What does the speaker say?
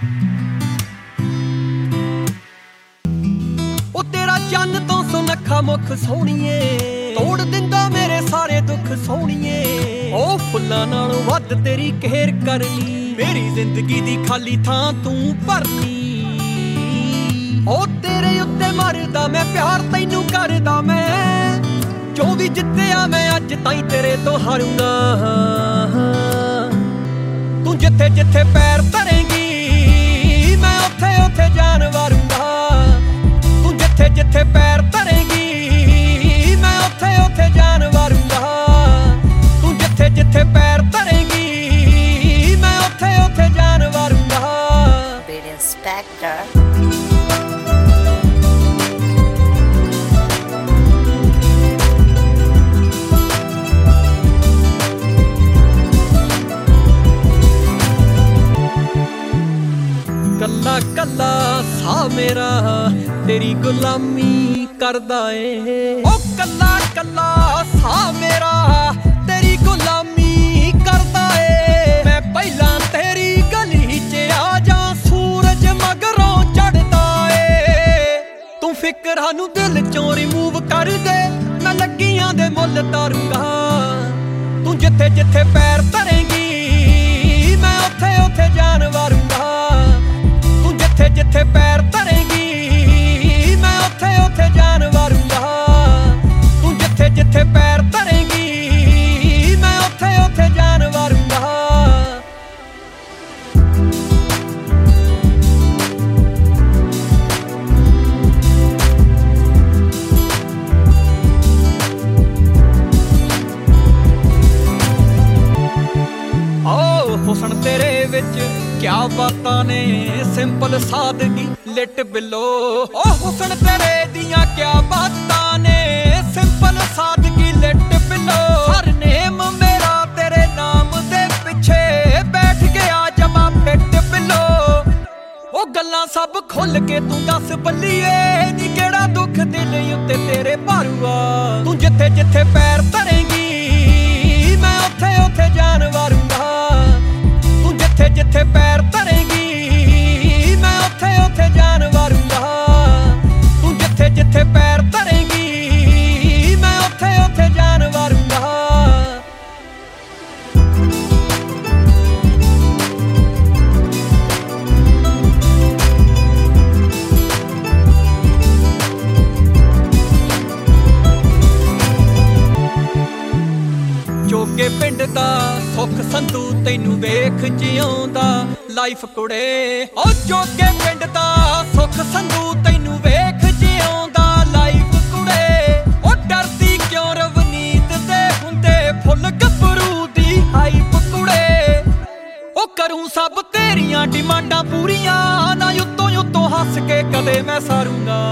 ਉਹ ਤੇਰਾ ਚੰਨ ਤੋਂ ਸੁਨੱਖਾ ਮੁਖ ਸੋਹਣੀਏ, ਤੋੜ ਦਿੰਦਾ ਮੇਰੇ ਸਾਰੇ ਦੁੱਖ ਸੋਹਣੀਏ। ਉਹ ਫੁੱਲਾਂ ਨਾਲੋਂ ਵੱਧ ਤੇਰੀ ਕੇਅਰ ਕਰਨੀ, ਮੇਰੀ ਜ਼ਿੰਦਗੀ ਦੀ ਖਾਲੀ ਥਾਂ ਤੂੰ ਭਰਨੀ। ਉਹ ਤੇਰੇ ਉੱਤੇ ਮਰਦਾ ਮੈਂ ਪਿਆਰ ਤੈਨੂੰ ਕਰਦਾ ਮੈਂ, ਜੋ ਵੀ ਜਿੱਤਿਆ ਮੈਂ ਅੱਜ ਤਾਈਂ ਤੇਰੇ ਤੋਂ ਹਾਰੂੰਗਾ। ਤੂੰ ਜਿੱਥੇ ਜਿੱਥੇ ਪੈਰ ਧਰੇਂਗੀ ਮੈਂ ਉੱਥੇ ਉੱਥੇ ਜਾਨ ਵਾਰੂੰਗਾ। ਤੂੰ ਜਿੱਥੇ ਜਿੱਥੇ ਪੈਰ ਧਰੇਂਗੀ ਮੈਂ ਉੱਥੇ ਉੱਥੇ ਜਾਨ ਵਾਰੂੰਗਾ। ਤੂੰ ਜਿੱਥੇ ਜਿੱਥੇ ਪੈਰ ਧਰੇਂਗੀ ਮੈਂ ਉੱਥੇ ਉੱਥੇ ਜਾਨ ਵਾਰੂੰਗਾ। Beat Inspector. ਕੱਲਾ ਕੱਲਾ ਸਾਹ ਮੇਰਾ ਤੇਰੀ ਗੁਲਾਮੀ ਕਰਦਾ ਏ। ਉਹ ਕੱਲਾ ਕੱਲਾ ਸਾਹ ਮੇਰਾ ਤੇਰੀ ਗੁਲਾਮੀ ਕਰਦਾ ਏ। ਮੈਂ ਪਹਿਲਾਂ ਤੇਰੀ ਗਲੀ 'ਚ ਆ ਜਾ, ਸੂਰਜ ਮਗਰੋਂ ਚੜਦਾ ਏ। ਤੂੰ ਫਿਕਰਾਂ ਨੂੰ ਦਿਲ 'ਚੋਂ ਰਿਮੂਵ ਕਰ ਦੇ, ਮੈਂ ਲੱਗੀਆਂ ਦੇ ਮੁੱਲ ਤਾਰੂੰਗਾ। ਤੂੰ ਜਿੱਥੇ ਜਿੱਥੇ ਪੈਰ ਧਰੇਂਗੀ ਮੈਂ ਉੱਥੇ ਉੱਥੇ ਜਾਨ ਵਾਰੂੰਗਾ। ਜਿੱਥੇ ਜਿੱਥੇ ਪੈਰ ਧਰੇਂਗੀ ਮੈਂ ਉੱਥੇ ਉੱਥੇ ਜਾਨ ਵਾਰੂੰਗਾ। ਤੂੰ ਜਿੱਥੇ ਜਿੱਥੇ ਪੈਰ ਧਰੇਂਗੀ ਮੈਂ ਉੱਥੇ ਉੱਥੇ ਜਾਨ ਵਾਰੂੰਗਾ। ਓ ਹੁਸਨ ਤੇਰੇ ਵਿੱਚ ਕਿਆ ਬਾਤਾਂ ਨੇ, ਸਿੰਪਲ ਸਾਦਗੀ ਲਿਟ ਬਿਲੋ। ਓ ਹੁਸਨ ਤੇਰੇ ਦੀਆਂ ਕਿਆ ਬਾਤਾਂ ਨੇ, ਸਿੰਪਲ ਸਾਦਗੀ ਲਿਟ ਬਿਲੋ। ਹਰ ਨੇਮ ਮੇਰਾ ਤੇਰੇ ਨਾਮ ਦੇ ਪਿੱਛੇ ਬੈਠ ਗਿਆ ਜਮਾ ਫਿੱਟ ਬਿਲੋ। ਉਹ ਗੱਲਾਂ ਸਭ ਖੁੱਲ ਕੇ ਤੂੰ ਦੱਸ ਬੱਲੀਏ, ਨੀ ਕਿਹੜਾ ਦੁੱਖ ਦਿਲ ਉੱਤੇ ਤੇਰੇ ਭਾਰੂਆ। ਤੂੰ ਜਿੱਥੇ ਜਿੱਥੇ ਪੈਰ ਧਰੇਂਗੀ ਮੈਂ ਉੱਥੇ ਉੱਥੇ ਜਾਨ ਵਾਰੂੰਗਾ। ਤੂੰ ਜਿੱਥੇ ਜਿੱਥੇ ਪੈਰ ਧਰੇਂਗੀ ਮੈਂ ਉੱਥੇ ਉੱਥੇ ਜਾਨ ਵਾਰੂੰਗਾ। ਤੂੰ ਜਿੱਥੇ ਜਿੱਥੇ ਪੈਰ ਧਰੇਂਗੀ ਮੈਂ ਉੱਥੇ ਉੱਥੇ ਜਾਨ ਵਾਰੂੰਗਾ। ਜੋਗੇ ਪਿੰਡ ਦਾ ਸੁੱਖ ਸੰਧੂ ਤੈਨੂੰ ਵੇਖ ਜਿਉਂਦਾ ਲਾਈਫ ਕੁੜੇ। ਓ ਜੋਗੇ ਪਿੰਡ ਦਾ ਸੁੱਖ ਸੰਧੂ ਤੈਨੂੰ ਵੇਖ ਜਿਉਂਦਾ ਲਾਈਫ ਕੁੜੇ। ਓ ਡਰਦੀ ਕਿਉਂ ਰਵਨੀਤ ਦੇ ਹੁੰਦੇ ਫੁੱਲ ਗੱਭਰੂ ਦੀ ਹਾਈਪ ਕੁੜੇ। ਓ ਕਰੂੰ ਸਭ ਤੇਰੀਆਂ ਡਿਮਾਂਡਾਂ ਪੂਰੀਆਂ, ਨਾ ਉੱਤੋਂ ਉੱਤੋਂ ਹੱਸ ਕੇ ਕਦੇ ਮੈਂ ਸਾਰੂੰਗਾ।